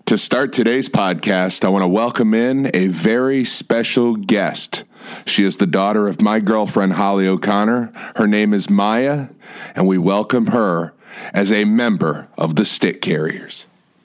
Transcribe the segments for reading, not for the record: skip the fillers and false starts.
To start today's podcast, I want to welcome in a very special guest. She is the daughter of my girlfriend, Holly O'Connor. Her name is Maya, and we welcome her as a member of the Stick Carriers.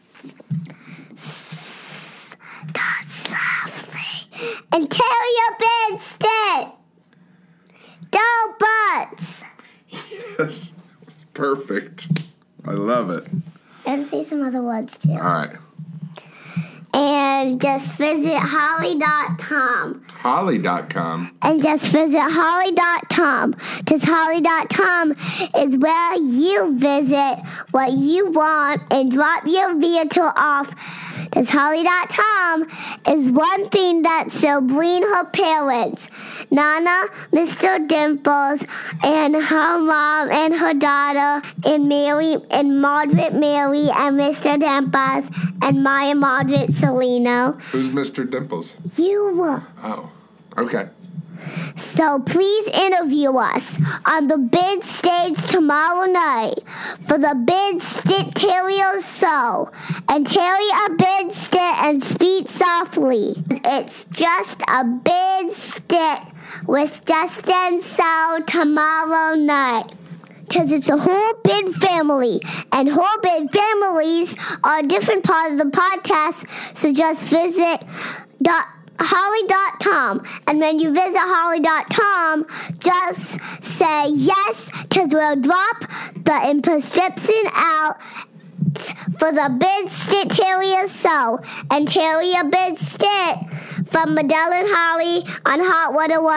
That's lovely. And tell your bed stick. Don't butts. Yes, perfect. I love it. And say some other words too. All right. And just visit holly.com. Holly.com. And just visit holly.com. Because holly.com is where you visit what you want and drop your vehicle off. Because holly.com is one thing that Sabrine, her parents, Nana, Mr. Dimples, and her mom and her daughter, and Mary, and Margaret Mary, and Mr. Dimples, and Maya Margaret Selena. Who's Mr. Dimples? You. Oh, okay. So please interview us on the big stage tomorrow night for the Big Stick Terrier Show. And carry a big stick and speak softly. It's just a big stick with Justin Show tomorrow night. Because it's a whole big family. And whole big families are a different part of the podcast. So just visit holly.com. And when you visit holly.com, just say yes, because we'll drop the prescription out for the Big Stick Terrier Show. And Terrier Big Stick from Medell and Holly on Hot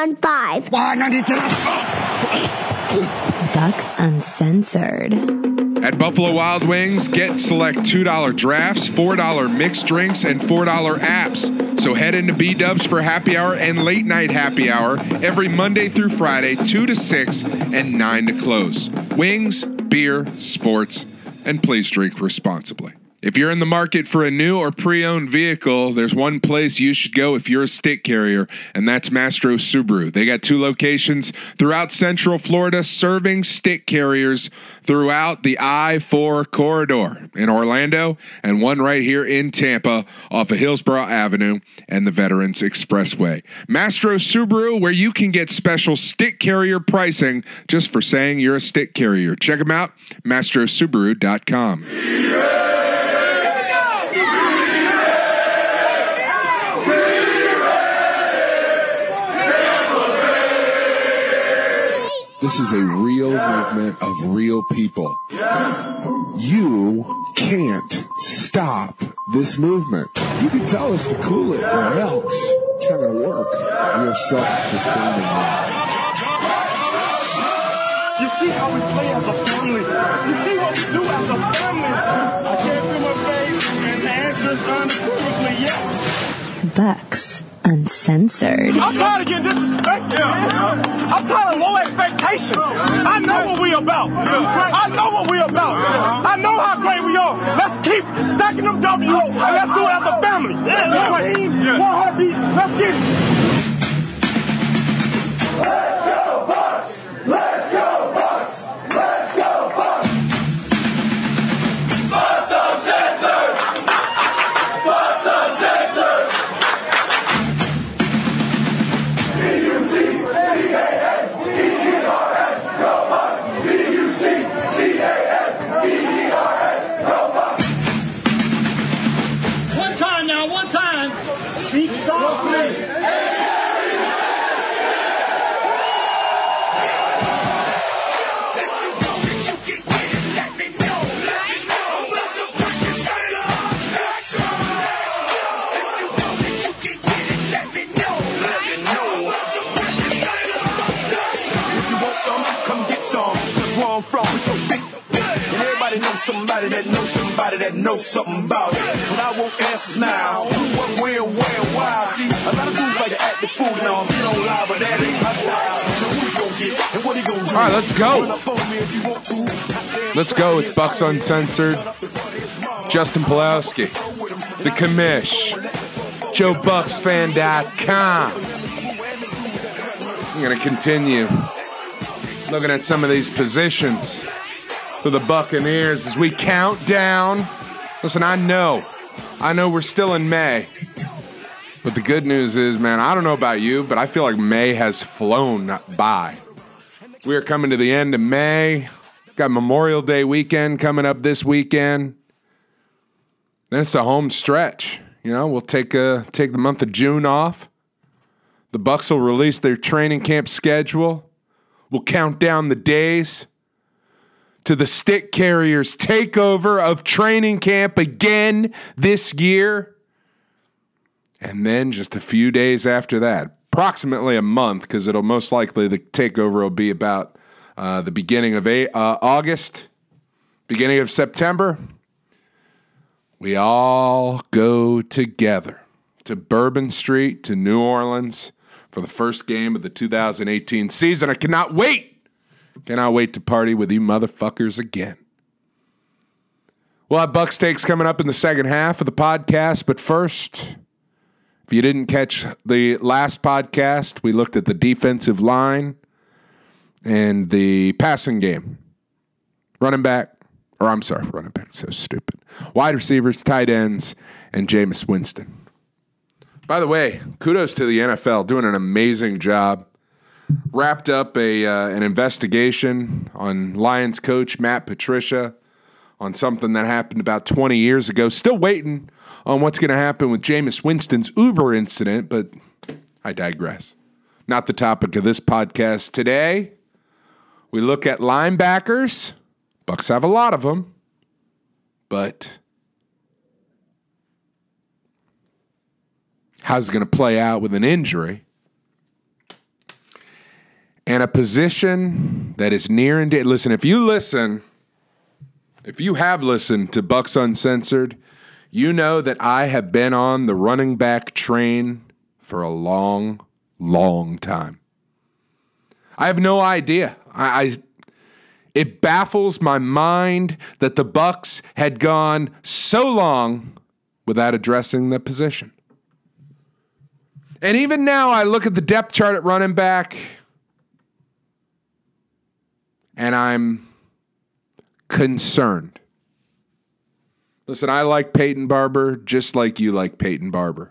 101.5. Bucks Uncensored. At Buffalo Wild Wings, get select $2 drafts, $4 mixed drinks, and $4 apps. So head into B-Dubs for happy hour and late night happy hour every Monday through Friday, 2 to 6 and 9 to close. Wings, beer, sports, and please drink responsibly. If you're in the market for a new or pre-owned vehicle, there's one place you should go if you're a stick carrier, and that's Mastro Subaru. They got 2 locations throughout Central Florida serving stick carriers throughout the I-4 corridor in Orlando, and one right here in Tampa off of Hillsborough Avenue and the Veterans Expressway. Mastro Subaru, where you can get special stick carrier pricing just for saying you're a stick carrier. Check them out, mastrosubaru.com. This is a real movement of real people. You can't stop this movement. You can tell us to cool it or else it's not going to work. We are self-sustaining now. You see how we play as a family. You see what we do as a family. I can't feel my face, and the answer is unequivocally yes. Bucks Uncensored. I'm tired of getting disrespected. I'm tired of low expectations. I know what we about. I know what we about. I know how great we are. Let's keep stacking them W's, and let's do it as a family. One team, one heartbeat. Let's get it. Let's go, Bucks! Let's go, Bucks! Let's go, Bucks! Bucks Uncensored! Bucks Uncensored! B-U-C-C-A-S-B-E-R-S, go Bucks! B-U-C-C-A-S-B-E-R-S, go Bucks! One time now, one time. Speak softly. Somebody that knows somebody that knows something about it. But I want answers now. Who, what, where, why? See, a lot of dudes like to act the fool now. Be on live, but that ain't my style. So who he gonna get and what he gonna do? All right, let's go. Let's go. It's Bucks Uncensored. Justin Pulowski, the commish, JoeBucksFan.com. I'm going to continue looking at some of these positions for the Buccaneers as we count down. Listen, I know I know we're still in May, but the good news is, man, I don't know about you, but I feel like May has flown by. We are coming to the end of May. Got Memorial Day weekend coming up this weekend. Then it's a home stretch. You know, we'll take the month of June off. The Bucs will release their training camp schedule. We'll count down the days to the Stick Carriers' takeover of training camp again this year. And then just a few days after that, approximately a month, because it'll most likely, the takeover will be about the beginning of August, beginning of September. We all go together to Bourbon Street, to New Orleans for the first game of the 2018 season. I cannot wait. Cannot wait to party with you motherfuckers again. We'll have Bucs Takes coming up in the second half of the podcast, but first, if you didn't catch the last podcast, we looked at the defensive line and the passing game. Running back, so stupid. Wide receivers, tight ends, and Jameis Winston. By the way, kudos to the NFL, doing an amazing job. Wrapped up an investigation on Lions coach Matt Patricia on something that happened about 20 years ago. Still waiting on what's going to happen with Jameis Winston's Uber incident, but I digress. Not the topic of this podcast today. We look at linebackers. Bucs have a lot of them, but how's it going to play out with an injury? And a position that is near and dear. Listen, if you have listened to Bucs Uncensored, you know that I have been on the running back train for a long, long time. I have no idea. It baffles my mind that the Bucs had gone so long without addressing the position. And even now, I look at the depth chart at running back, and I'm concerned. Listen, I like Peyton Barber just like you like Peyton Barber.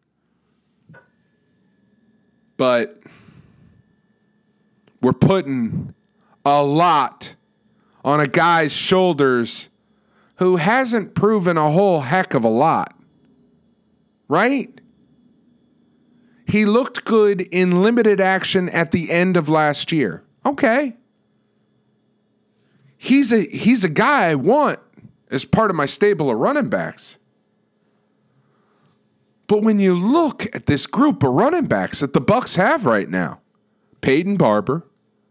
But we're putting a lot on a guy's shoulders who hasn't proven a whole heck of a lot. Right? He looked good in limited action at the end of last year. Okay. He's a guy I want as part of my stable of running backs. But when you look at this group of running backs that the Bucs have right now, Peyton Barber,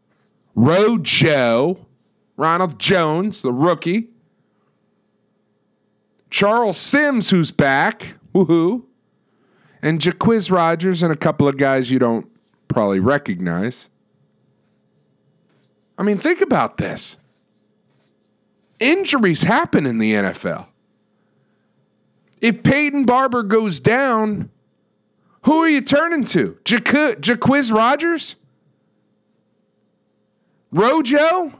Rojo, Ronald Jones, the rookie, Charles Sims, who's back, woohoo, and Jacquizz Rodgers and a couple of guys you don't probably recognize. I mean, think about this. Injuries happen in the NFL. If Peyton Barber goes down, who are you turning to? Jacquizz Rodgers? Rojo?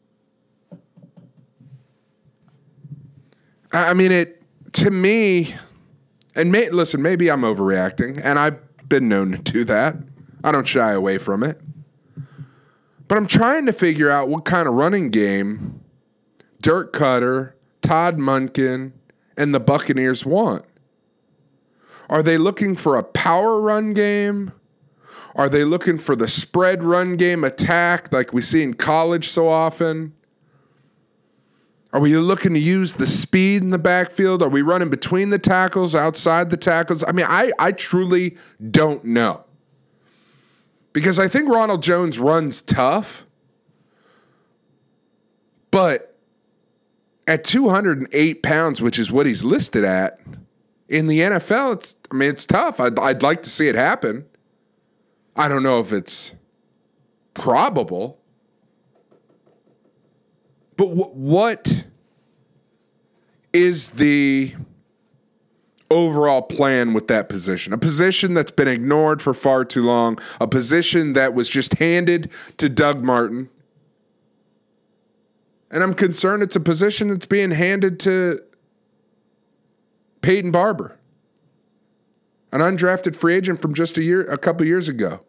I mean, to me, and listen, maybe I'm overreacting, and I've been known to do that. I don't shy away from it. But I'm trying to figure out what kind of running game Dirk Cutter, Todd Monken, and the Buccaneers want. Are they looking for a power run game? Are they looking for the spread run game attack like we see in college so often? Are we looking to use the speed in the backfield? Are we running between the tackles, outside the tackles? I mean, I truly don't know. Because I think Ronald Jones runs tough, but at 208 pounds, which is what he's listed at, in the NFL, it's tough. I'd like to see it happen. I don't know if it's probable. But what is the overall plan with that position? A position that's been ignored for far too long. A position that was just handed to Doug Martin. And I'm concerned it's a position that's being handed to Peyton Barber, an undrafted free agent from just a couple years ago.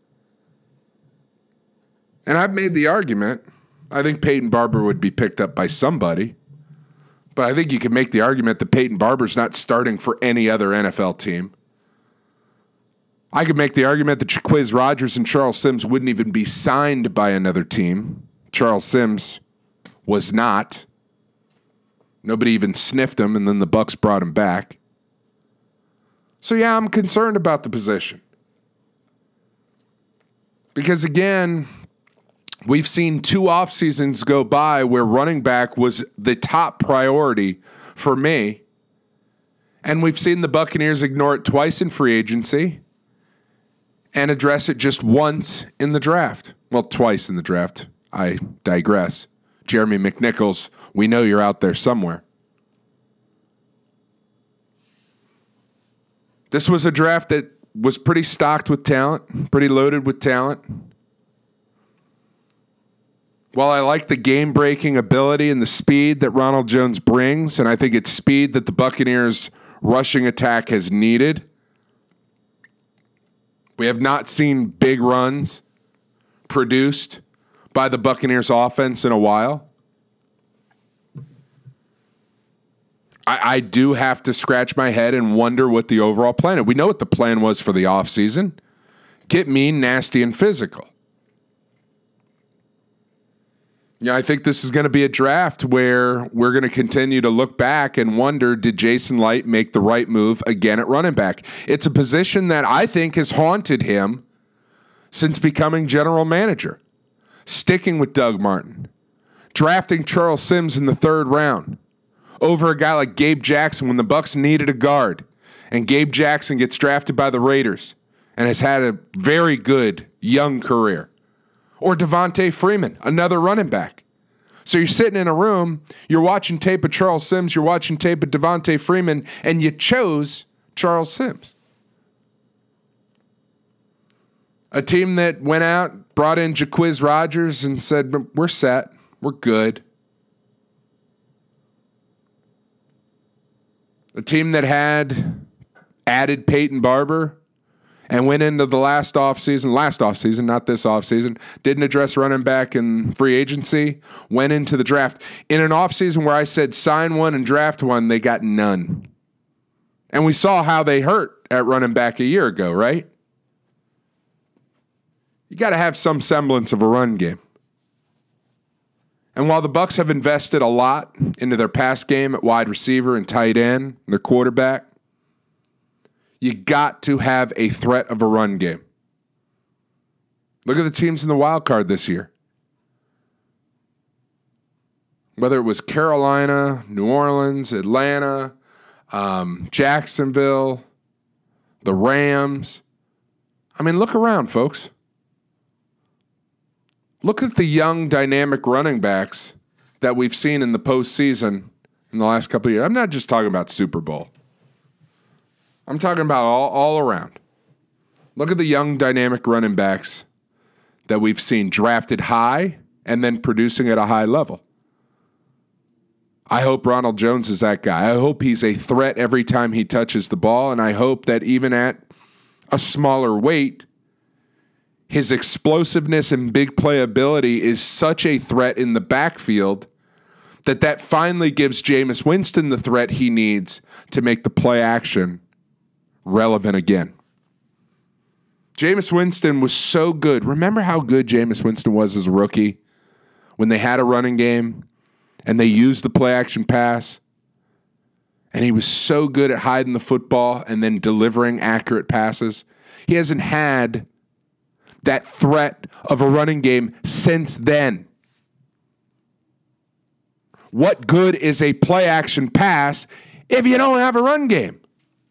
And I've made the argument, I think Peyton Barber would be picked up by somebody, but I think you can make the argument that Peyton Barber's not starting for any other NFL team. I could make the argument that Jacquizz Rodgers and Charles Sims wouldn't even be signed by another team. Charles Sims was not. Nobody even sniffed him, and then the Bucs brought him back. So yeah, I'm concerned about the position. Because again, we've seen 2 off seasons go by where running back was the top priority for me. And we've seen the Buccaneers ignore it twice in free agency and address it just once in the draft. Well, twice in the draft. I digress. Jeremy McNichols, we know you're out there somewhere. This was a draft that was pretty stocked with talent, pretty loaded with talent. While I like the game-breaking ability and the speed that Ronald Jones brings, and I think it's speed that the Buccaneers' rushing attack has needed, we have not seen big runs produced by the Buccaneers offense in a while. I do have to scratch my head and wonder what the overall plan is. We know what the plan was for the offseason. Get mean, nasty, and physical. Yeah, I think this is going to be a draft where we're going to continue to look back and wonder, did Jason Licht make the right move again at running back? It's a position that I think has haunted him since becoming general manager. Sticking with Doug Martin. Drafting Charles Sims in the 3rd round over a guy like Gabe Jackson when the Bucs needed a guard. And Gabe Jackson gets drafted by the Raiders and has had a very good young career. Or Devontae Freeman, another running back. So you're sitting in a room, you're watching tape of Charles Sims, you're watching tape of Devontae Freeman, and you chose Charles Sims. A team that went out, brought in Jacquizz Rodgers and said, we're set, we're good. A team that had added Peyton Barber and went into the last offseason, not this offseason, didn't address running back in free agency, went into the draft. In an offseason where I said sign one and draft one, they got none. And we saw how they hurt at running back a year ago, right? You got to have some semblance of a run game. And while the Bucs have invested a lot into their pass game at wide receiver and tight end, and their quarterback, you got to have a threat of a run game. Look at the teams in the wild card this year. Whether it was Carolina, New Orleans, Atlanta, Jacksonville, the Rams. I mean, look around, folks. Look at the young, dynamic running backs that we've seen in the postseason in the last couple of years. I'm not just talking about Super Bowl. I'm talking about all around. Look at the young, dynamic running backs that we've seen drafted high and then producing at a high level. I hope Ronald Jones is that guy. I hope he's a threat every time he touches the ball, and I hope that even at a smaller weight, his explosiveness and big playability is such a threat in the backfield that finally gives Jameis Winston the threat he needs to make the play action relevant again. Jameis Winston was so good. Remember how good Jameis Winston was as a rookie when they had a running game and they used the play action pass? And he was so good at hiding the football and then delivering accurate passes. He hasn't had that threat of a running game since then. What good is a play action pass if you don't have a run game?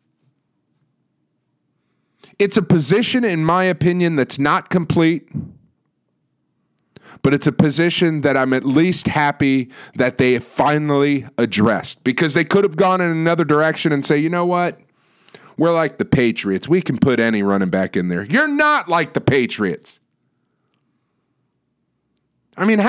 It's a position, in my opinion, that's not complete, but it's a position that I'm at least happy that they have finally addressed, because they could have gone in another direction and say, you know what? We're like the Patriots. We can put any running back in there. You're not like the Patriots. I mean,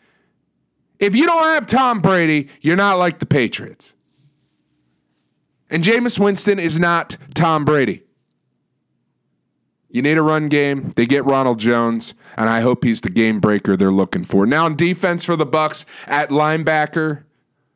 if you don't have Tom Brady, you're not like the Patriots. And Jameis Winston is not Tom Brady. You need a run game. They get Ronald Jones, and I hope he's the game breaker they're looking for. Now on defense for the Bucs at linebacker,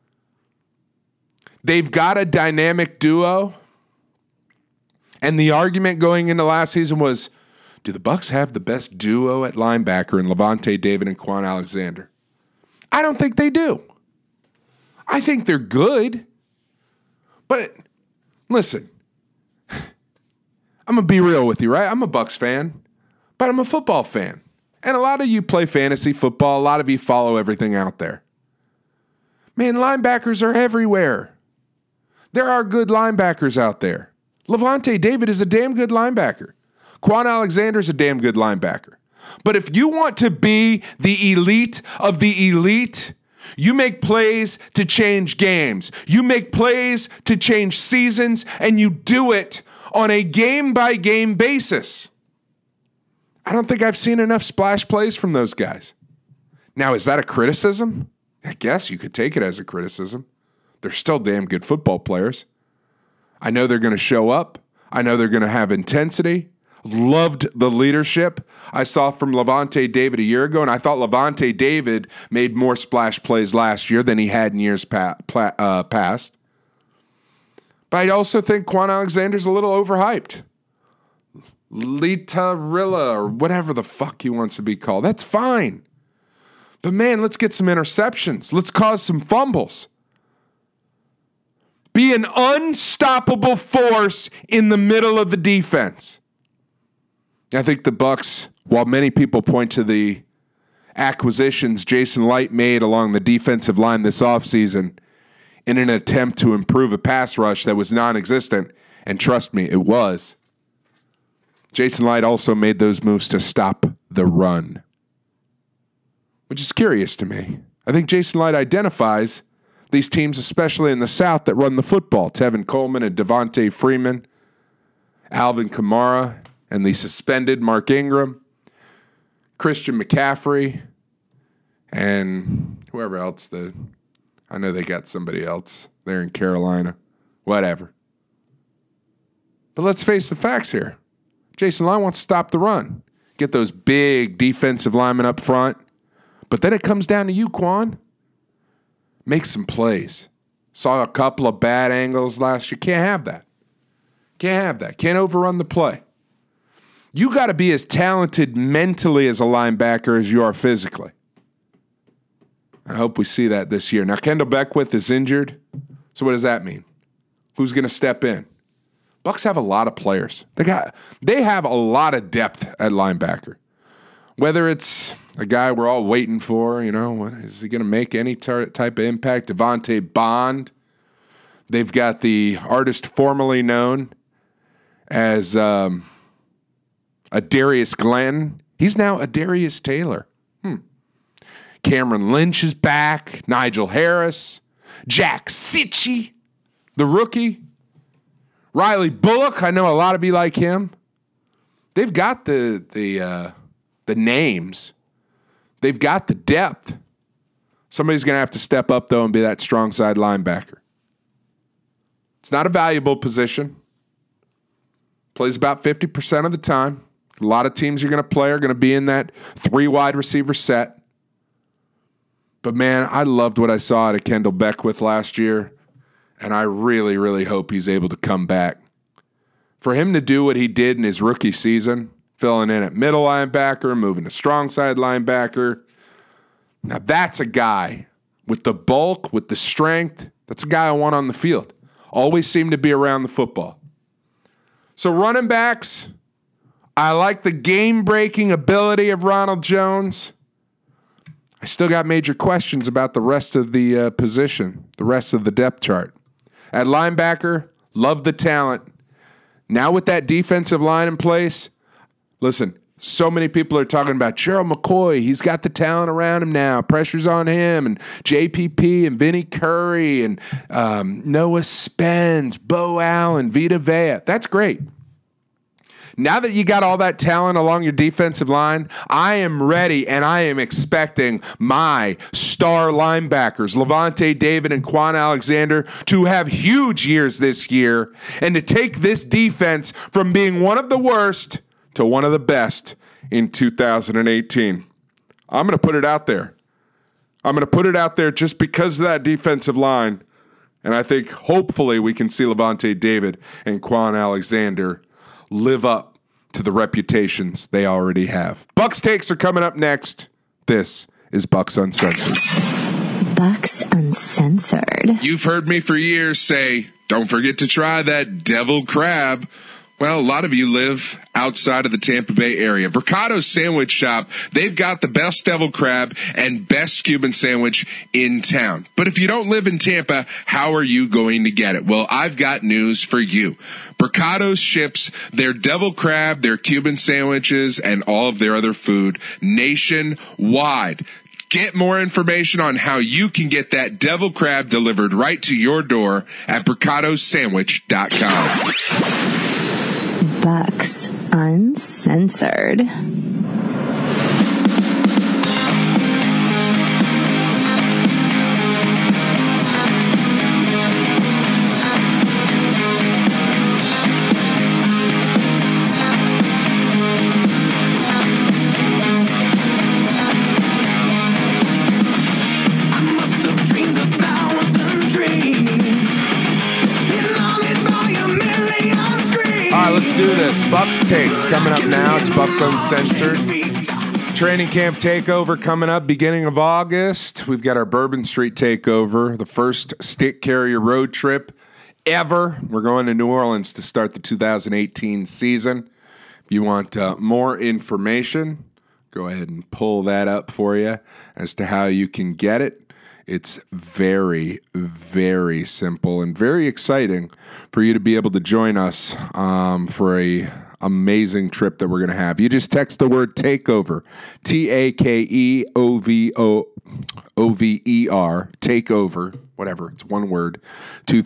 they've got a dynamic duo. And the argument going into last season was, do the Bucs have the best duo at linebacker in Lavonte David and Quan Alexander? I don't think they do. I think they're good. But listen, I'm going to be real with you, right? I'm a Bucs fan, but I'm a football fan. And a lot of you play fantasy football. A lot of you follow everything out there. Man, linebackers are everywhere. There are good linebackers out there. Lavonte David is a damn good linebacker. Quan Alexander is a damn good linebacker. But if you want to be the elite of the elite, you make plays to change games. You make plays to change seasons, and you do it on a game-by-game basis. I don't think I've seen enough splash plays from those guys. Now, is that a criticism? I guess you could take it as a criticism. They're still damn good football players. I know they're going to show up. I know they're going to have intensity. Loved the leadership I saw from Lavonte David a year ago, and I thought Lavonte David made more splash plays last year than he had in years past. But I also think Quan Alexander's a little overhyped. Litarilla, or whatever the fuck he wants to be called. That's fine. But man, let's get some interceptions. Let's cause some fumbles. Be an unstoppable force in the middle of the defense. I think the Bucs, while many people point to the acquisitions Jason Light made along the defensive line this offseason in an attempt to improve a pass rush that was non-existent, and trust me, it was, Jason Light also made those moves to stop the run, which is curious to me. I think Jason Light identifies these teams, especially in the South, that run the football. Tevin Coleman and Devontae Freeman, Alvin Kamara, and the suspended Mark Ingram, Christian McCaffrey, and whoever else. I know they got somebody else there in Carolina. Whatever. But let's face the facts here. Jason Light wants to stop the run. Get those big defensive linemen up front. But then it comes down to you, Quan. Make some plays. Saw a couple of bad angles last year. Can't have that. Can't have that. Can't overrun the play. You got to be as talented mentally as a linebacker as you are physically. I hope we see that this year. Now, Kendall Beckwith is injured. So what does that mean? Who's going to step in? Bucs have a lot of players. They have a lot of depth at linebacker. Whether it's a guy we're all waiting for, is he going to make any type of impact? Devontae Bond. They've got the artist formerly known as Adarius Glenn. He's now Adarius Taylor. Cameron Lynch is back. Nigel Harris. Jack Sitchy, the rookie. Riley Bullock. I know a lot of you like him. They've got the names. They've got the depth. Somebody's going to have to step up, though, and be that strong side linebacker. It's not a valuable position. Plays about 50% of the time. A lot of teams you're going to play are going to be in that 3 wide receiver set. But, man, I loved what I saw out of Kendall Beckwith last year, and I really, really hope he's able to come back. For him to do what he did in his rookie season, filling in at middle linebacker, moving to strong side linebacker, now that's a guy with the bulk, with the strength. That's a guy I want on the field. Always seemed to be around the football. So running backs, I like the game-breaking ability of Ronald Jones. I still got major questions about the rest of the position, the rest of the depth chart. At linebacker, love the talent. Now with that defensive line in place, listen, so many people are talking about Gerald McCoy. He's got the talent around him now. Pressure's on him, and JPP and Vinny Curry and Noah Spence, Bo Allen, Vita Vea. That's great. Now that you got all that talent along your defensive line, I am ready and I am expecting my star linebackers, Levante David and Quan Alexander, to have huge years this year and to take this defense from being one of the worst to one of the best in 2018. I'm going to put it out there. I'm going to put it out there just because of that defensive line. And I think hopefully we can see Levante David and Quan Alexander live up to the reputations they already have. Bucks takes are coming up next. This is Bucks Uncensored. Bucks Uncensored. You've heard me for years say, don't forget to try that devil crab. Well, a lot of you live outside of the Tampa Bay area. Mercado's Sandwich Shop, they've got the best devil crab and best Cuban sandwich in town. But if you don't live in Tampa, how are you going to get it? Well, I've got news for you. Mercado ships their devil crab, their Cuban sandwiches, and all of their other food nationwide. Get more information on how you can get that devil crab delivered right to your door at mercadosandwich.com. Bucks Uncensored. Let's do this. Bucks takes coming up now. It's Bucks Uncensored. Training camp takeover coming up beginning of August. We've got our Bourbon Street takeover, the first stick carrier road trip ever. We're going to New Orleans to start the 2018 season. If you want more information, go ahead and pull that up for you as to how you can get it. It's very, very simple and very exciting for you to be able to join us for a amazing trip that we're going to have. You just text the word takeover, TAKEOVER, takeover, whatever, it's one word, to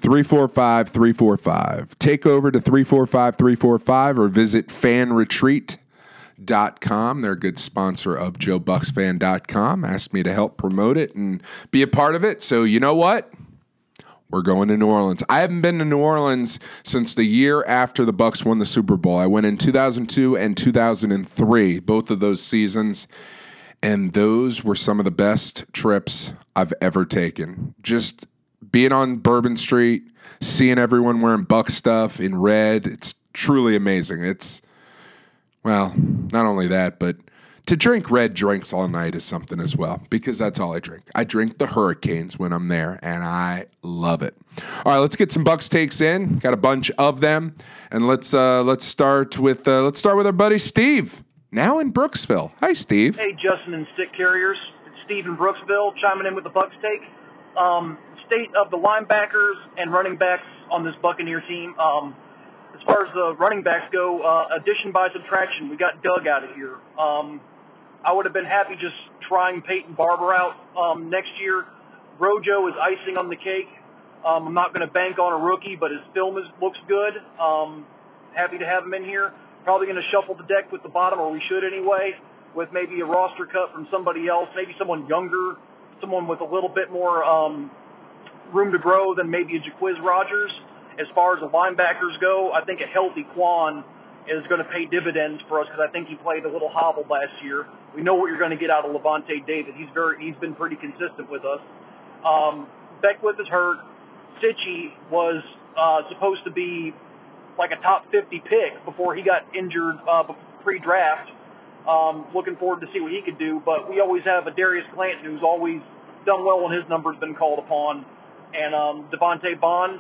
345-345. Takeover to 345-345 or visit FanRetreat.com. They're a good sponsor of JoeBucksFan.com. Asked me to help promote it and be a part of it. So you know what? We're going to New Orleans. I haven't been to New Orleans since the year after the Bucks won the Super Bowl. I went in 2002 and 2003, both of those seasons. And those were some of the best trips I've ever taken. Just being on Bourbon Street, seeing everyone wearing Buck stuff in red. It's truly amazing. It's, well, not only that, but to drink red drinks all night is something as well, because that's all I drink. I drink the Hurricanes when I'm there, and I love it. All right, let's get some Bucks takes in. Got a bunch of them, and let's start with our buddy Steve, now in Brooksville. Hi, Steve. Hey, Justin and Stick Carriers. It's Steve in Brooksville chiming in with the Bucks take. State of the linebackers and running backs on this Buccaneer team. As far as the running backs go, addition by subtraction, we got Doug out of here. I would have been happy just trying Peyton Barber out next year. Rojo is icing on the cake. I'm not going to bank on a rookie, but his film looks good. Happy to have him in here. Probably going to shuffle the deck with the bottom, or we should anyway, with maybe a roster cut from somebody else, maybe someone younger, someone with a little bit more room to grow than maybe a Jaquiz Rogers. As far as the linebackers go, I think a healthy Quan is going to pay dividends for us because I think he played a little hobbled last year. We know what you're going to get out of Levante David. He's been pretty consistent with us. Beckwith is hurt. Sitchy was supposed to be like a top 50 pick before he got injured pre-draft. Looking forward to see what he could do. But we always have a Darius Clanton who's always done well when his number's been called upon. And Devontae Bond,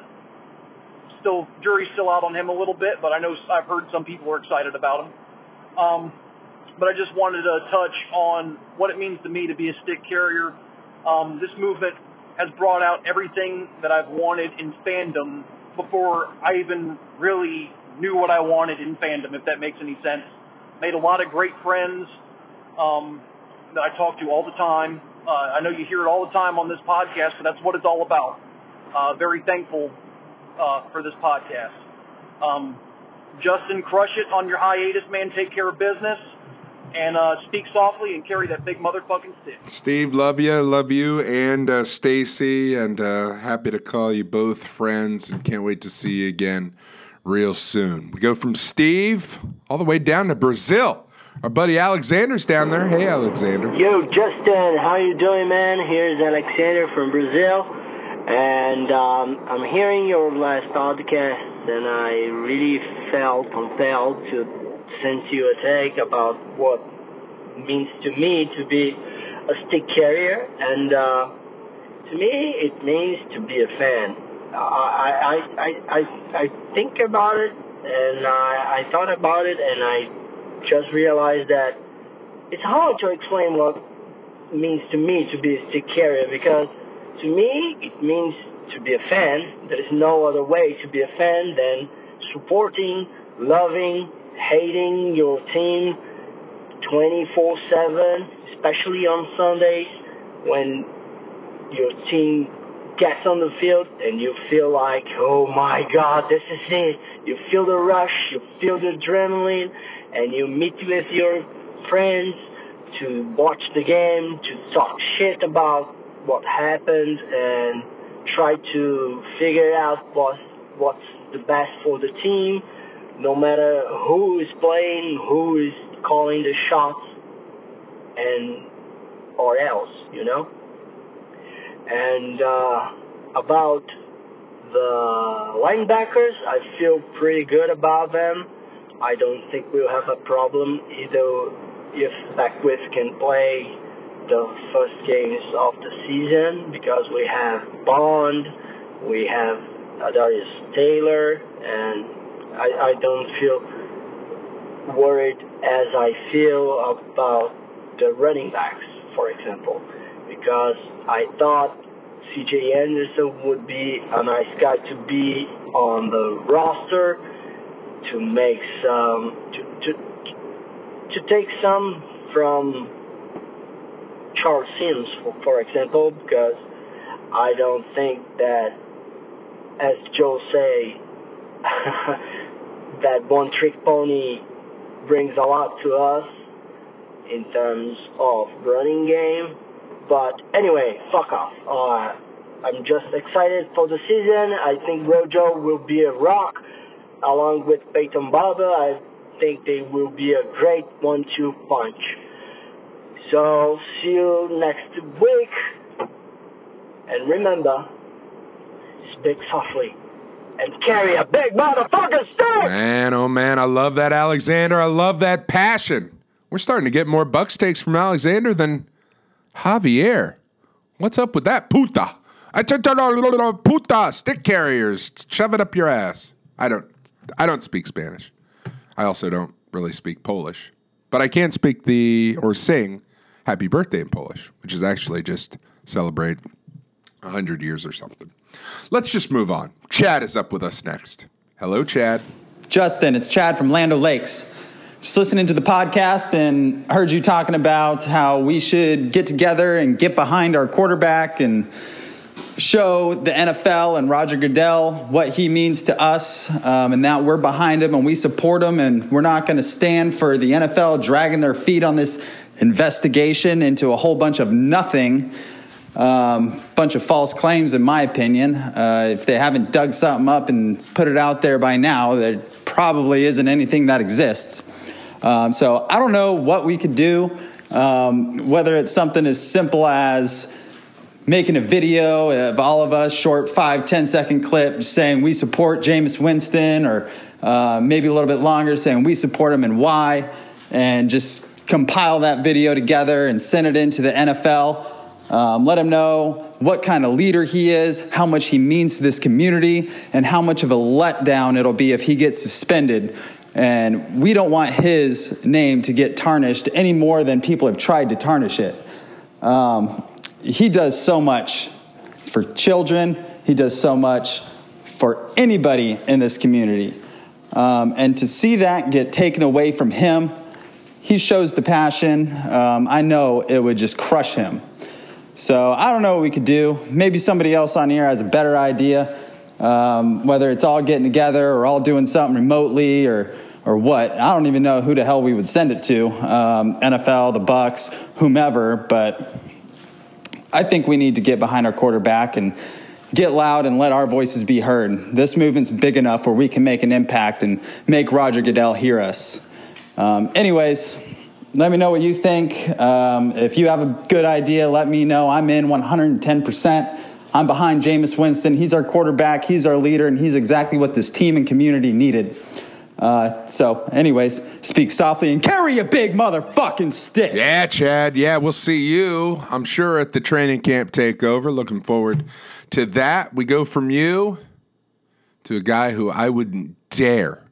jury's still out on him a little bit, but I know I've heard some people are excited about him. But I just wanted to touch on what it means to me to be a stick carrier. This movement has brought out everything that I've wanted in fandom before I even really knew what I wanted in fandom, if that makes any sense. Made a lot of great friends that I talk to all the time. I know you hear it all the time on this podcast, but that's what it's all about. Very thankful for this podcast. Justin, crush it on your hiatus, man. Take care of business. And speak softly and carry that big motherfucking stick. Steve, love you, and Stacy, and happy to call you both friends, and can't wait to see you again real soon. We go from Steve all the way down to Brazil. Our buddy Alexander's down there. Hey, Alexander. Yo, Justin, how you doing, man? Here's Alexander from Brazil, and I'm hearing your last podcast, and I really felt compelled to send you a take about what it means to me to be a stick carrier, and to me it means to be a fan. I think about it, and I thought about it, and I just realized that it's hard to explain what it means to me to be a stick carrier, because to me it means to be a fan. There is no other way to be a fan than supporting, loving, hating your team 24/7, especially on Sundays when your team gets on the field and you feel like, oh my God, this is it. You feel the rush, you feel the adrenaline, and you meet with your friends to watch the game, to talk shit about what happened and try to figure out what's the best for the team, no matter who is playing, who is calling the shots, and or else, you know. And about the linebackers, I feel pretty good about them. I don't think we'll have a problem either if Beckwith can play the first games of the season, because we have Bond, we have Darius Taylor, and I don't feel worried as I feel about the running backs, for example, because I thought C.J. Anderson would be a nice guy to be on the roster, to make some, to take some from Charles Sims, for example, because I don't think that, as Joe say, that one-trick pony brings a lot to us in terms of running game. But anyway, fuck off. I'm just excited for the season. I think Rojo will be a rock along with Peyton Barber. I think they will be a great 1-2 punch. So see you next week. And remember, speak softly and carry a big motherfucking stick! Man, oh man, I love that, Alexander. I love that passion. We're starting to get more buck takes from Alexander than Javier. What's up with that? Puta. Puta, stick carriers. Shove it up your ass. I don't speak Spanish. I also don't really speak Polish. But I can speak or sing Happy Birthday in Polish, which is actually just celebrate 100 years or something. Let's just move on. Chad is up with us next. Hello, Chad. Justin, it's Chad from Land O'Lakes. Just listening to the podcast and heard you talking about how we should get together and get behind our quarterback and show the NFL and Roger Goodell what he means to us, and that we're behind him and we support him, and we're not going to stand for the NFL dragging their feet on this investigation into a whole bunch of nothing, bunch of false claims, in my opinion. If they haven't dug something up and put it out there by now, there probably isn't anything that exists. So I don't know what we could do, whether it's something as simple as making a video of all of us, short 5-10 second clip saying we support Jameis Winston, or maybe a little bit longer saying we support him and why, and just compile that video together and send it into the NFL. Let him know what kind of leader he is, how much he means to this community, and how much of a letdown it'll be if he gets suspended. And we don't want his name to get tarnished any more than people have tried to tarnish it. He does so much for children. He does so much for anybody in this community. And to see that get taken away from him, he shows the passion. I know it would just crush him. So I don't know what we could do. Maybe somebody else on here has a better idea. whether it's all getting together or all doing something remotely or what. I don't even know who the hell we would send it to, NFL, the Bucks, whomever, but I think we need to get behind our quarterback and get loud and let our voices be heard. This movement's big enough where we can make an impact and make Roger Goodell hear us. Anyways, let me know what you think. If you have a good idea, let me know. I'm in 110%. I'm behind Jameis Winston. He's our quarterback. He's our leader, and he's exactly what this team and community needed. So, anyways, speak softly and carry a big motherfucking stick. Yeah, Chad. Yeah, we'll see you, I'm sure, at the training camp takeover. Looking forward to that. We go from you to a guy who I wouldn't dare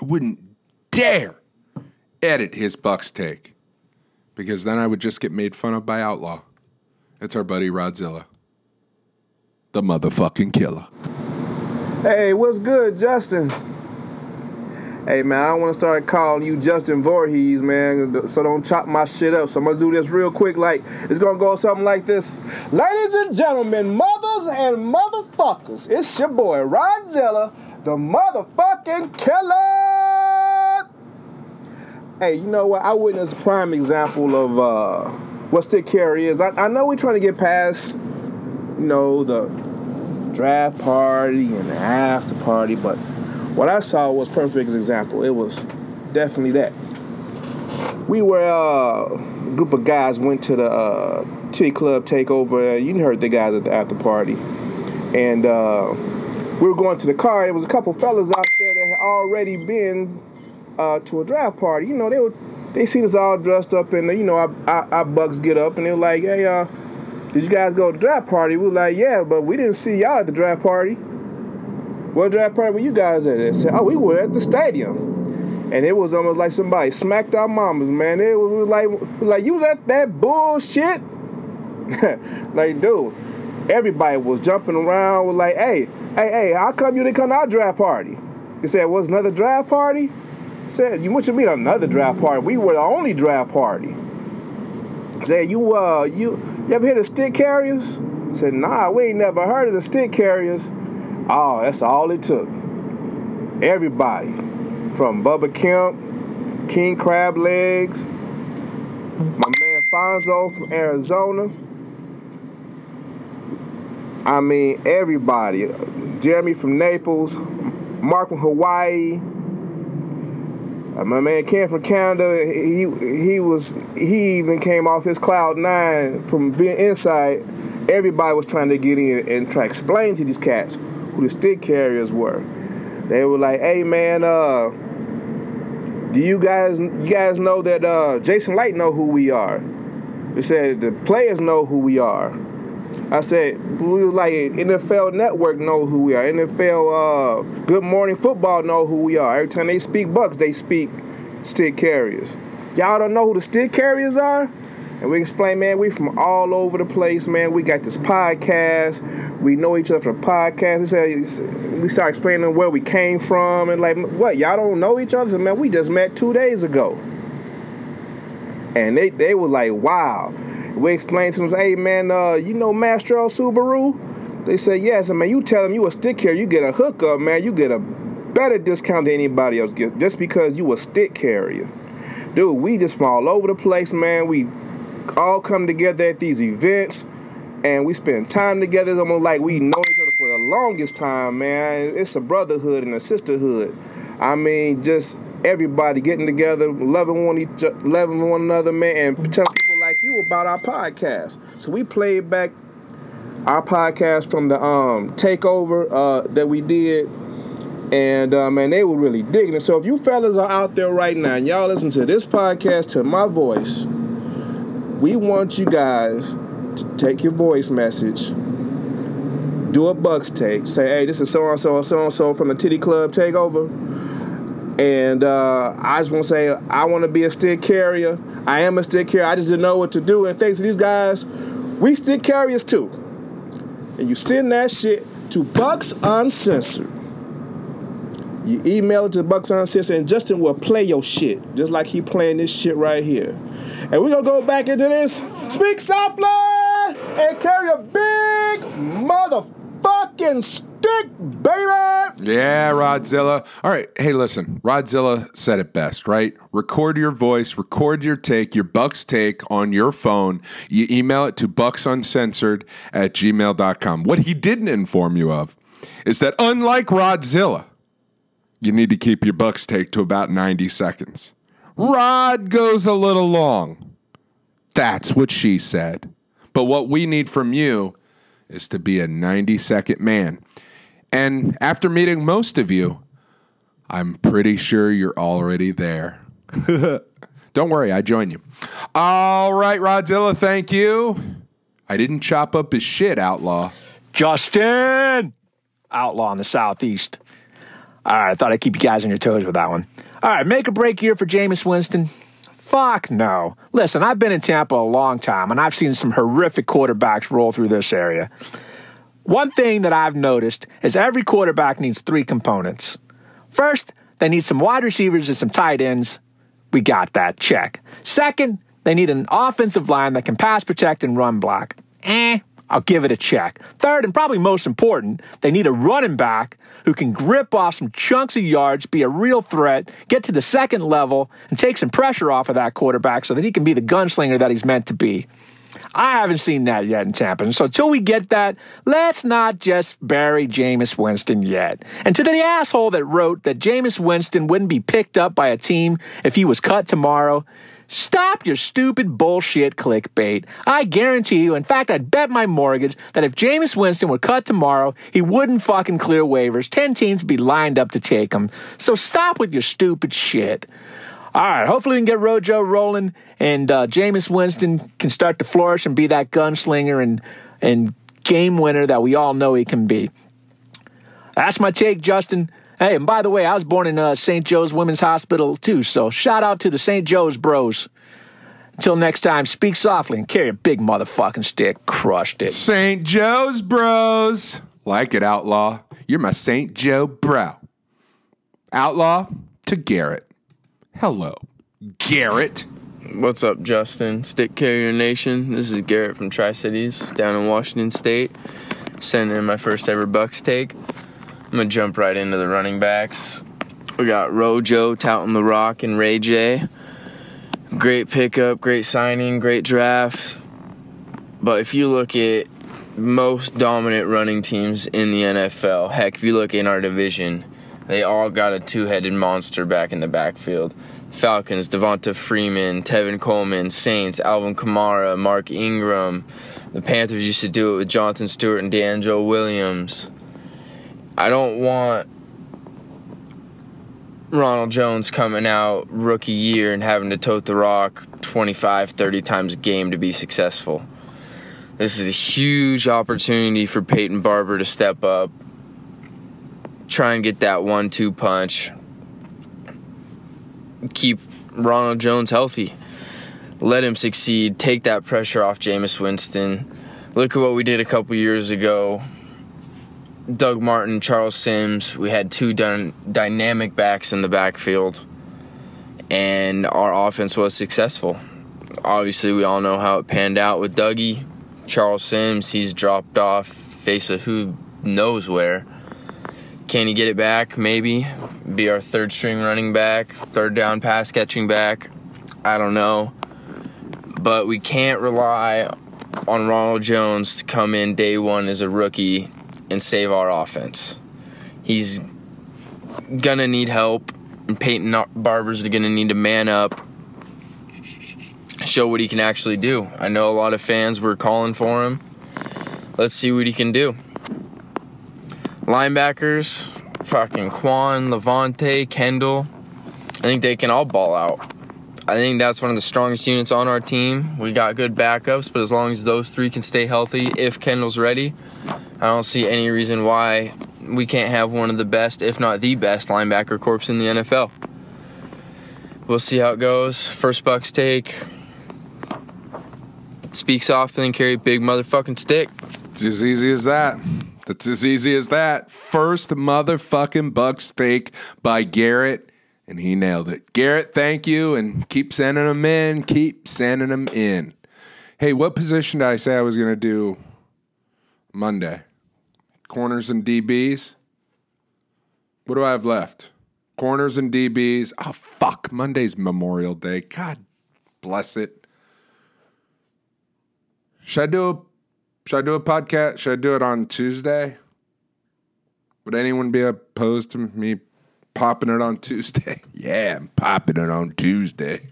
edit his Bucks take, because then I would just get made fun of by Outlaw. It's our buddy Rodzilla, the motherfucking killer. Hey, what's good, Justin? Hey, man, I don't want to start calling you Justin Voorhees, man, so don't chop my shit up. So I'm going to do this real quick. Like, it's going to go something like this. Ladies and gentlemen, mothers and motherfuckers, it's your boy, Rodzilla, the motherfucking killer. Hey, you know what? I witnessed a prime example of what stick carry is. I know we're trying to get past, the draft party and the after party, but what I saw was perfect example. It was definitely that. We were a group of guys went to the Titty Club takeover. You heard the guys at the after party, and we were going to the car. There was a couple fellas out there that had already been to a draft party. They seen us all dressed up, and our bucks get up, and they were like, "Hey, did you guys go to the draft party?" We were like, "Yeah, but we didn't see y'all at the draft party." "What draft party were you guys at?" They said, "Oh, we were at the stadium." And it was almost like somebody smacked our mamas, man. It was like you was at that bullshit. Like, dude, everybody was jumping around. Was like, hey, how come you didn't come to our draft party? They said, "Was another draft party?" I said, "What you mean another draft party? We were the only draft party." I said, you ever heard of stick carriers?" I said, "Nah, we ain't never heard of the stick carriers." Oh, that's all it took. Everybody, from Bubba Kemp, King Crab Legs, my man Fonzo from Arizona. I mean, everybody. Jeremy from Naples, Mark from Hawaii, my man Ken from Canada. He even came off his cloud nine from being inside. Everybody was trying to get in and try to explain to these cats who the stick carriers were. They were like, "Hey, man, do you guys know that Jason Light know who we are?" They said, "The players know who we are." I said, "We was like, NFL Network know who we are. NFL Good Morning Football know who we are. Every time they speak Bucks, they speak stick carriers. Y'all don't know who the stick carriers are?" And we explain, man, we from all over the place, man. We got this podcast. We know each other from podcasts. We start explaining where we came from. And like, what, y'all don't know each other? So, man, we just met 2 days ago. And they were like, wow. We explained to them, "Hey, man, you know Mastro Subaru?" They said, "Yes." And, man, you tell them you a stick carrier, you get a hookup, man. You get a better discount than anybody else gets just because you a stick carrier. Dude, we just from all over the place, man. We all come together at these events, and we spend time together. It's almost like we know each other for the longest time, man. It's a brotherhood and a sisterhood. I mean, just everybody getting together, loving one another, man, and telling people like you about our podcast. So we played back our podcast from the takeover that we did, and man, they were really digging it. So if you fellas are out there right now and y'all listen to this podcast, to my voice, we want you guys to take your voice message, do a Bucks take, say, "Hey, this is so-and-so and so-and-so from the Titty Club takeover. And I just want to say, I want to be a stick carrier. I am a stick carrier. I just didn't know what to do. And thanks to these guys, we stick carriers too." And you send that shit to Bucks Uncensored. You email it to Bucks Uncensored, and Justin will play your shit, just like he playing this shit right here. And we're going to go back into this. Speak softly and carry a big motherfucker. fucking stick, baby. Yeah, Rodzilla. All right. Hey, listen. Rodzilla said it best, right? Record your voice, record your take, your Bucks take on your phone. You email it to bucksuncensored@gmail.com. What he didn't inform you of is that unlike Rodzilla, you need to keep your Bucks take to about 90 seconds. Rod goes a little long. That's what she said. But what we need from you is to be a 90-second man. And after meeting most of you, I'm pretty sure you're already there. Don't worry, I join you. All right, Rodzilla, thank you. I didn't chop up his shit, Outlaw. Justin! Outlaw in the Southeast. All right, I thought I'd keep you guys on your toes with that one. All right, make or break year for Jameis Winston. Fuck no. Listen, I've been in Tampa a long time, and I've seen some horrific quarterbacks roll through this area. One thing that I've noticed is every quarterback needs three components. First, they need some wide receivers and some tight ends. We got that. Check. Second, they need an offensive line that can pass protect and run block. I'll give it a check. Third, and probably most important, they need a running back who can grip off some chunks of yards, be a real threat, get to the second level, and take some pressure off of that quarterback so that he can be the gunslinger that he's meant to be. I haven't seen that yet in Tampa. And so until we get that, let's not just bury Jameis Winston yet. And to the asshole that wrote that Jameis Winston wouldn't be picked up by a team if he was cut tomorrow, stop your stupid bullshit clickbait. I guarantee you, in fact, I'd bet my mortgage that if Jameis Winston were cut tomorrow, he wouldn't fucking clear waivers. 10 teams would be lined up to take him. So stop with your stupid shit. All right, hopefully we can get Rojo rolling and Jameis Winston can start to flourish and be that gunslinger and game winner that we all know he can be. That's my take, Justin. Hey, and by the way, I was born in St. Joe's Women's Hospital, too, so shout out to the St. Joe's bros. Until next time, speak softly and carry a big motherfucking stick. Crushed it. St. Joe's bros. Like it, Outlaw. You're my St. Joe bro. Outlaw to Garrett. Hello, Garrett. What's up, Justin? Stick Carrier Nation. This is Garrett from Tri-Cities down in Washington State. Sending in my first ever Bucks take. I'm going to jump right into the running backs. We got Rojo, touting the rock, and Ray J. Great pickup, great signing, great draft. But if you look at most dominant running teams in the NFL, heck, if you look in our division, they all got a two-headed monster back in the backfield. Falcons, Devonta Freeman, Tevin Coleman, Saints, Alvin Kamara, Mark Ingram. The Panthers used to do it with Jonathan Stewart and D'Angelo Williams. I don't want Ronald Jones coming out rookie year and having to tote the rock 25, 30 times a game to be successful. This is a huge opportunity for Peyton Barber to step up, try and get that 1-2 punch, keep Ronald Jones healthy, let him succeed, take that pressure off Jameis Winston. Look at what we did a couple years ago. Doug Martin, Charles Sims, we had two dynamic backs in the backfield, and our offense was successful. Obviously, we all know how it panned out with Dougie. Charles Sims, he's dropped off face of who knows where. Can he get it back? Maybe. Be our third string running back, third down pass catching back. I don't know. But we can't rely on Ronald Jones to come in day one as a rookie and save our offense. He's going to need help, and Peyton Barber's going to need to man up, show what he can actually do. I know a lot of fans were calling for him. Let's see what he can do. Linebackers, fucking Quan, Levante, Kendall, I think they can all ball out. I think that's one of the strongest units on our team. We got good backups, but as long as those three can stay healthy, if Kendall's ready, I don't see any reason why we can't have one of the best, if not the best, linebacker corps in the NFL. We'll see how it goes. First Bucks take. Speak softly and carry a big motherfucking stick. It's as easy as that. That's as easy as that. First motherfucking Bucks take by Garrett. And he nailed it. Garrett, thank you, and keep sending them in. Keep sending them in. Hey, what position did I say I was going to do Monday? Corners and DBs. What do I have left? Corners and DBs. Oh, fuck. Monday's Memorial Day. God bless it. Should I do a podcast? Should I do it on Tuesday? Would anyone be opposed to me popping it on Tuesday? Yeah, I'm popping it on Tuesday.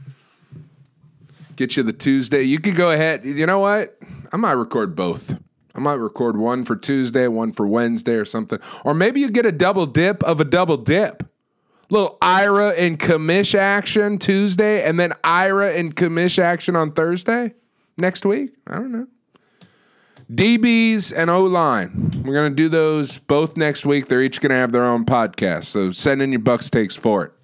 Get you the Tuesday. You could go ahead. You know what? I might record both. I might record one for Tuesday, one for Wednesday or something. Or maybe you get a double dip of a double dip. Little Ira and Kamish action Tuesday, and then Ira and Kamish action on Thursday next week. I don't know. DBs and O-line. We're going to do those both next week. They're each going to have their own podcast. So send in your Bucks takes for it.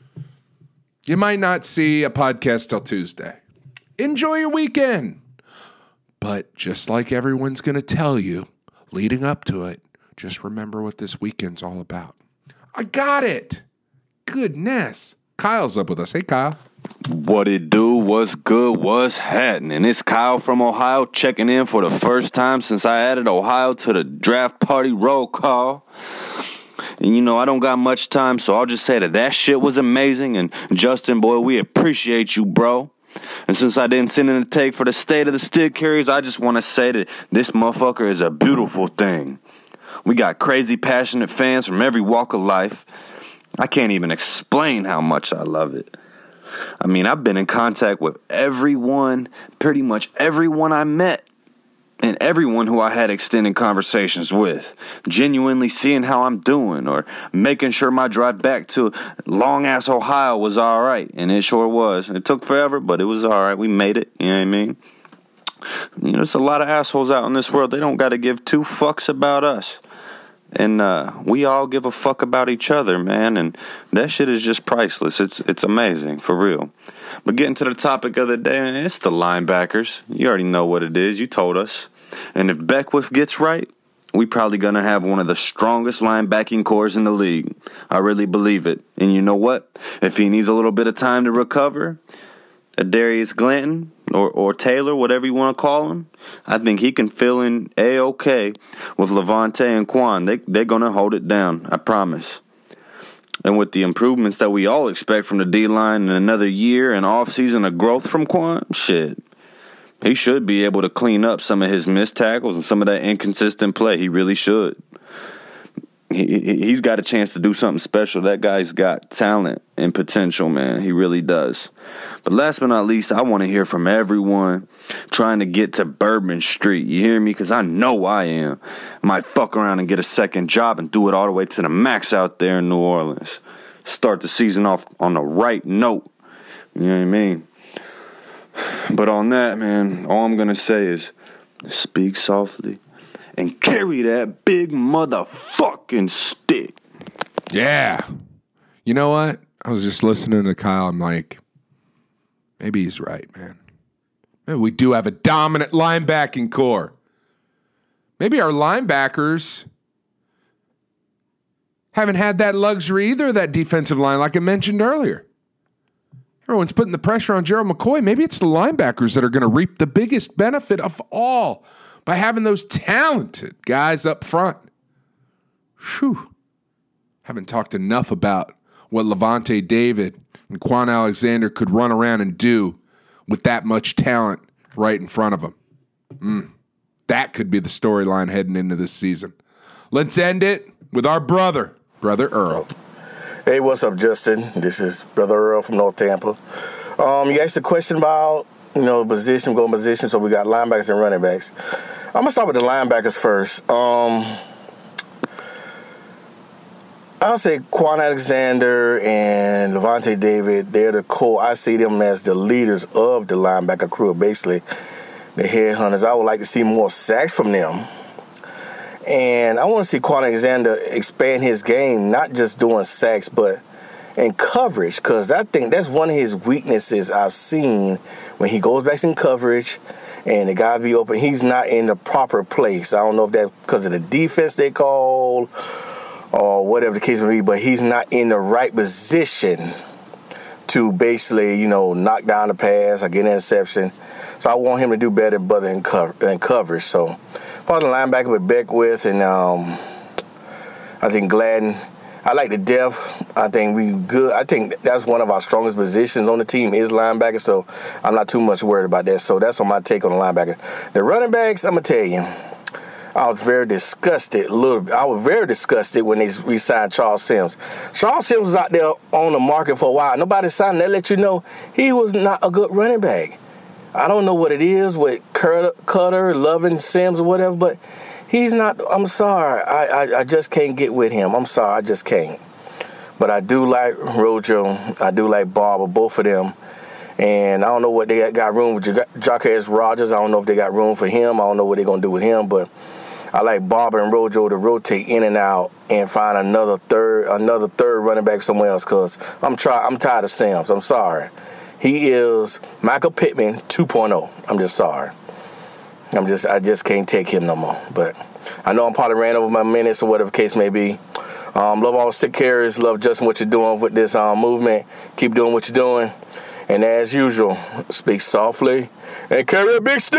You might not see a podcast till Tuesday. Enjoy your weekend. But just like everyone's going to tell you leading up to it, just remember what this weekend's all about. I got it. Goodness. Kyle's up with us. Hey, Kyle. What it do, what's good, what's happening? It's Kyle from Ohio checking in for the first time since I added Ohio to the draft party roll call. And you know, I don't got much time, so I'll just say that shit was amazing. And Justin, boy, we appreciate you, bro. And since I didn't send in a take for the state of the stick carriers, I just want to say that this motherfucker is a beautiful thing. We got crazy, passionate fans from every walk of life. I can't even explain how much I love it. I mean, I've been in contact with everyone, pretty much everyone I met, and everyone who I had extended conversations with, genuinely seeing how I'm doing or making sure my drive back to long-ass Ohio was all right, and it sure was. It took forever, but it was all right. We made it, you know what I mean? You know, there's a lot of assholes out in this world. They don't got to give two fucks about us. And we all give a fuck about each other, man, and that shit is just priceless. It's amazing, for real. But getting to the topic of the day, man, it's the linebackers. You already know what it is. You told us. And if Beckwith gets right, we probably going to have one of the strongest linebacking cores in the league. I really believe it. And you know what? If he needs a little bit of time to recover, Darius Glanton or Taylor, whatever you want to call him, I think he can fill in A-OK with Levante and Quan. They're going to hold it down, I promise. And with the improvements that we all expect from the D-line in another year and off-season of growth from Quan, shit, he should be able to clean up some of his missed tackles and some of that inconsistent play. He really should. He's got a chance to do something special. That guy's got talent and potential, man. He really does. But last but not least, I want to hear from everyone trying to get to Bourbon Street. You hear me? Because I know I am. Might fuck around and get a second job and do it all the way to the max out there in New Orleans. Start the season off on the right note. You know what I mean? But on that, man, all I'm going to say is speak softly and carry that big motherfucking stick. Yeah. You know what? I was just listening to Kyle. I'm like, maybe he's right, man. Maybe we do have a dominant linebacking core. Maybe our linebackers haven't had that luxury either, that defensive line, like I mentioned earlier. Everyone's putting the pressure on Gerald McCoy. Maybe it's the linebackers that are going to reap the biggest benefit of all by having those talented guys up front. Whew. Haven't talked enough about what Levante David and Quan Alexander could run around and do with that much talent right in front of them. That could be the storyline heading into this season. Let's end it with our Brother Earl. Hey, what's up, Justin? This is Brother Earl from North Tampa. You asked a question about, going position, so we got linebackers and running backs. I'm going to start with the linebackers first. I'll say Quan Alexander and Levante David, they're the core. I see them as the leaders of the linebacker crew, basically the headhunters. I would like to see more sacks from them. And I want to see Quan Alexander expand his game, not just doing sacks, but in coverage, because I think that's one of his weaknesses I've seen when he goes back in coverage and the guys be open. He's not in the proper place. I don't know if that's because of the defense they call or whatever the case may be, but he's not in the right position to basically, knock down the pass or get an interception. So I want him to do better in coverage. So far as the linebacker with Beckwith and I think Gladden, I like the depth. I think we good. I think that's one of our strongest positions on the team is linebacker, so I'm not too much worried about that. So that's on my take on the linebacker. The running backs, I'm going to tell you, I was very disgusted when they re-signed Charles Sims. Charles Sims was out there on the market for a while. Nobody signed him. That let you know he was not a good running back. I don't know what it is with Cutter, Loving, Sims, or whatever, but he's not. I'm sorry. I just can't get with him. I'm sorry. I just can't. But I do like Rojo. I do like Barber, both of them. And I don't know what they got room with Jacquez Rogers. I don't know if they got room for him. I don't know what they're going to do with him, but I like Barber and Rojo to rotate in and out and find another third running back somewhere else because I'm tired of Sims. I'm sorry. He is Michael Pittman 2.0. I'm just sorry. I just can't take him no more. But I know I'm probably ran over my minutes or whatever the case may be. Love all the stick carriers. Love Justin what you're doing with this movement. Keep doing what you're doing. And as usual, speak softly and carry a big stick.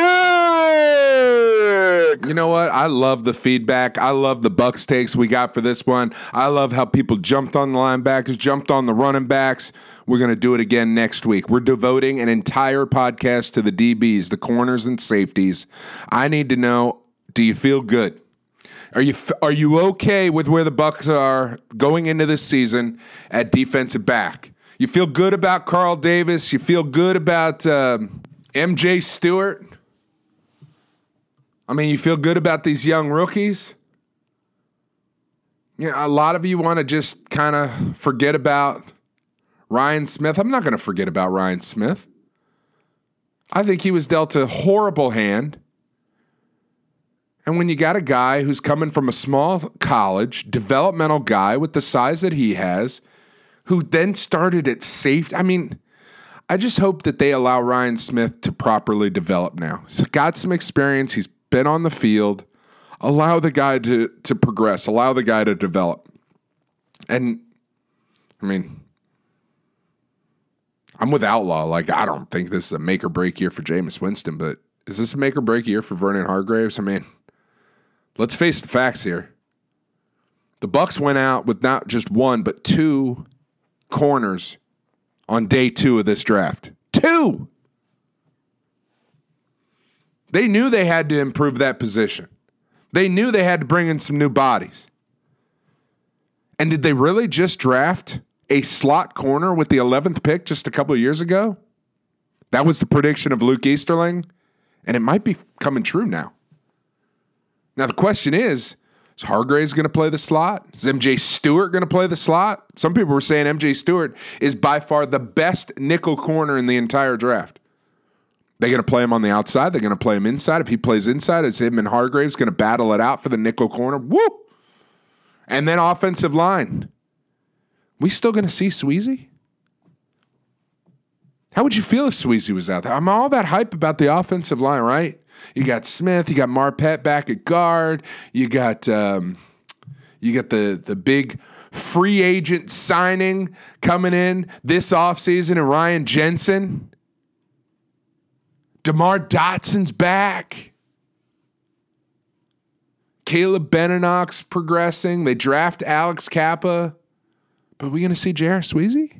You know what? I love the feedback. I love the Bucks takes we got for this one. I love how people jumped on the linebackers, jumped on the running backs. We're going to do it again next week. We're devoting an entire podcast to the DBs, the corners and safeties. I need to know, do you feel good? Are you okay with where the Bucks are going into this season at defensive back? You feel good about Carl Davis? You feel good about MJ Stewart? I mean, you feel good about these young rookies? You know, a lot of you want to just kind of forget about Ryan Smith. I'm not going to forget about Ryan Smith. I think he was dealt a horrible hand. And when you got a guy who's coming from a small college, developmental guy with the size that he has, who then started at safety, I mean, I just hope that they allow Ryan Smith to properly develop now. He's got some experience. He's been on the field. Allow the guy to progress. Allow the guy to develop. And, I mean, I'm with Outlaw. Like, I don't think this is a make or break year for Jameis Winston, but is this a make or break year for Vernon Hargreaves? I mean, let's face the facts here. The Bucs went out with not just one, but two corners on day 2 of this draft. 2! They knew they had to improve that position. They knew they had to bring in some new bodies. And did they really just draft a slot corner with the 11th pick just a couple of years ago? That was the prediction of Luke Easterling, and it might be coming true now. Now the question is Hargraves going to play the slot? Is MJ Stewart going to play the slot? Some people were saying MJ Stewart is by far the best nickel corner in the entire draft. They're going to play him on the outside. They're going to play him inside. If he plays inside, it's him and Hargraves going to battle it out for the nickel corner. Woo! And then offensive line. We still going to see Sweezy? How would you feel if Sweezy was out there? I'm all that hype about the offensive line, right? You got Smith, you got Marpet back at guard, you got the big free agent signing coming in this offseason and Ryan Jensen. DeMar Dotson's back. Caleb Benenoch's progressing. They draft Alex Kappa. But are we going to see J.R. Sweezy?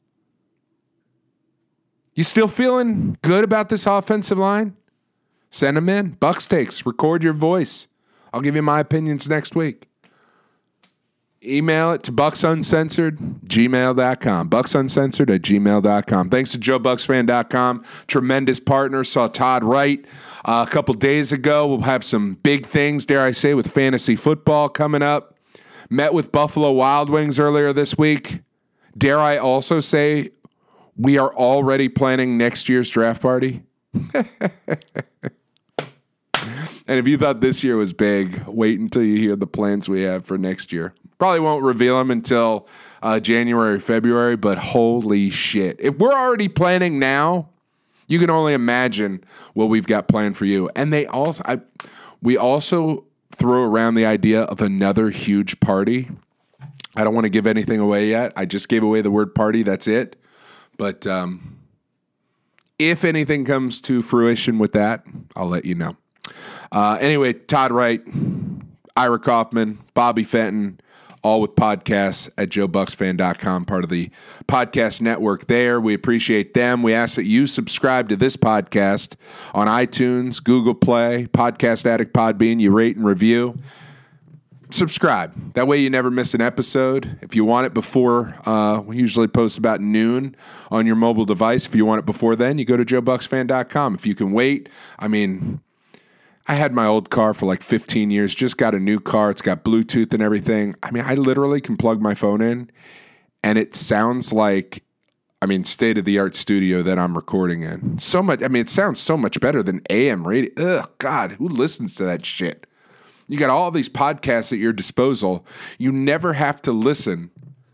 You still feeling good about this offensive line? Send them in. Bucks takes. Record your voice. I'll give you my opinions next week. Email it to bucksuncensored@gmail.com. bucksuncensored@gmail.com. Thanks to joebucksfan.com. Tremendous partner. Saw Todd Wright a couple days ago. We'll have some big things, dare I say, with fantasy football coming up. Met with Buffalo Wild Wings earlier this week. Dare I also say we are already planning next year's draft party? And if you thought this year was big, wait until you hear the plans we have for next year. Probably won't reveal them until January, February, but holy shit. If we're already planning now, you can only imagine what we've got planned for you. And we also throw around the idea of another huge party. I don't want to give anything away yet. I just gave away the word party. That's it. But if anything comes to fruition with that, I'll let you know. Anyway, Todd Wright, Ira Kaufman, Bobby Fenton, all with podcasts at joebucksfan.com, part of the podcast network there. We appreciate them. We ask that you subscribe to this podcast on iTunes, Google Play, Podcast Addict, Podbean. You rate and review. Subscribe. That way you never miss an episode. If you want it before, we usually post about noon on your mobile device. If you want it before then, you go to joebucksfan.com. If you can wait, I mean, I had my old car for like 15 years, just got a new car. It's got Bluetooth and everything. I mean, I literally can plug my phone in and it sounds like, state-of-the-art studio that I'm recording in. So much, it sounds so much better than AM radio. Ugh, God, who listens to that shit? You got all these podcasts at your disposal. You never have to listen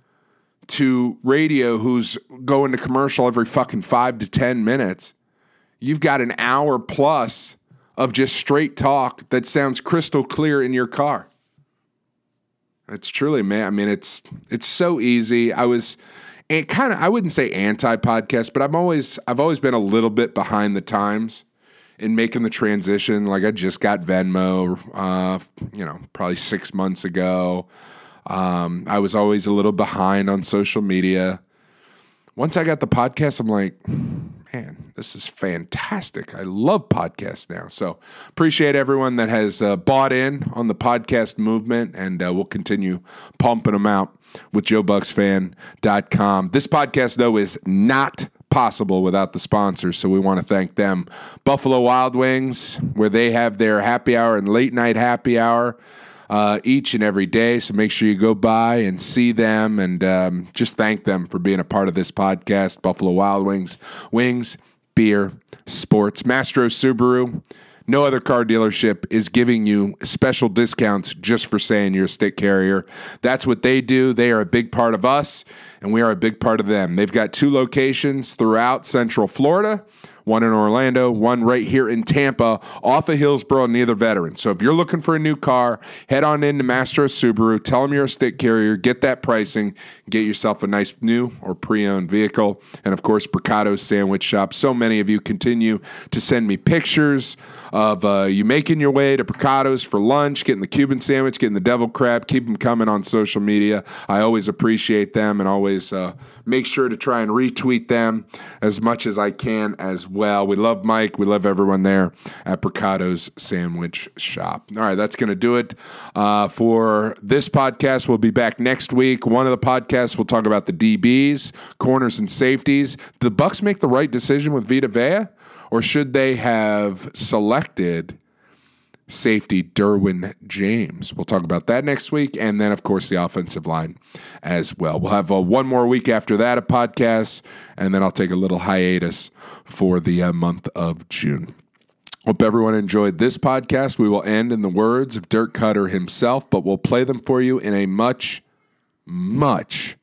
to radio who's going to commercial every fucking 5 to 10 minutes. You've got an hour plus of just straight talk that sounds crystal clear in your car. It's truly, man. It's so easy. I wouldn't say anti-podcast, but I've always been a little bit behind the times in making the transition. Like I just got Venmo, probably 6 months ago. I was always a little behind on social media. Once I got the podcast, I'm like, man, this is fantastic. I love podcasts now. So appreciate everyone that has bought in on the podcast movement, and we'll continue pumping them out with joebucksfan.com. This podcast, though, is not possible without the sponsors, so we want to thank them. Buffalo Wild Wings, where they have their happy hour and late night happy hour each and every day, so make sure you go by and see them and just thank them for being a part of this podcast. Buffalo Wild Wings, wings, beer, sports. Mastro Subaru, no other car dealership is giving you special discounts just for saying you're a stick carrier. That's what they do. They are a big part of us, and we are a big part of them. They've got 2 locations throughout Central Florida, one in Orlando, one right here in Tampa, off of Hillsborough, near the Veterans. So if you're looking for a new car, head on into Mastro Subaru, tell them you're a stick carrier, get that pricing, get yourself a nice new or pre-owned vehicle. And of course, Bricado's Sandwich Shop. So many of you continue to send me pictures of you making your way to Bricado's for lunch, getting the Cuban sandwich, getting the devil crab. Keep them coming on social media. I always appreciate them and always make sure to try and retweet them as much as I can as well. We love Mike. We love everyone there at Bricado's Sandwich Shop. All right, that's going to do it for this podcast. We'll be back next week. One of the podcasts, we'll talk about the DBs, corners, and safeties. Did the Bucs make the right decision with Vita Vea, or should they have selected safety Derwin James? We'll talk about that next week. And then, of course, the offensive line as well. We'll have one more week after that of podcasts, and then I'll take a little hiatus for the month of June. Hope everyone enjoyed this podcast. We will end in the words of Dirk Cutter himself, but we'll play them for you in a much, much,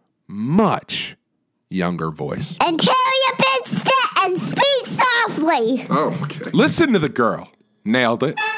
much younger voice. And carry a bit and speak softly. Oh, okay. Listen to the girl. Nailed it.